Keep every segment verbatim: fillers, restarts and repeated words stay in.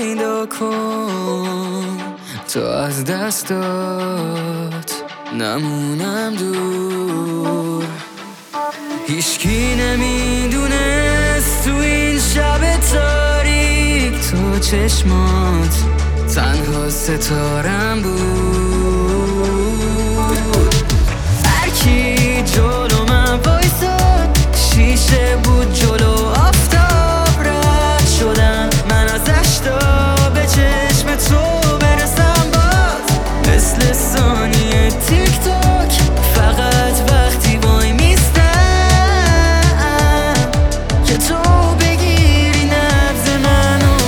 پیدا کن تا از دستات نمونم دور. هیچکی نمیدونست تو این شب تاریک تو چشمات تنها ستارم بود. هرکی جلو من وایساد شیشه بود جلو آفتاب رد شدم من ازش تا به چشم تو برسم باز. مثل ثانیه تیک تاک فقط وقتی وای میستم که تو بگیری نبض منو.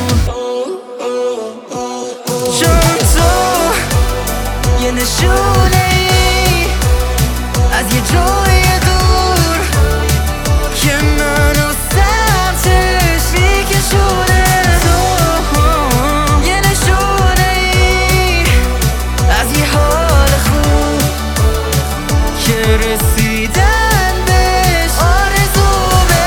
چون تو یه نشونه ای از یه جای دور که منو سمتش میکشونه. تو یه نشونه ای از یه حال خوب که رسیدن بهش آرزومه.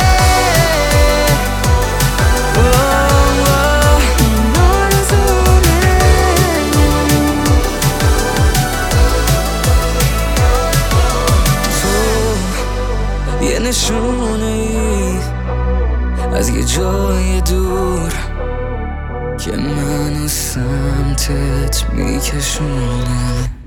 این آرزومه. تو یه نشونه ای از یه جای دور که منو سمتت میکشونه.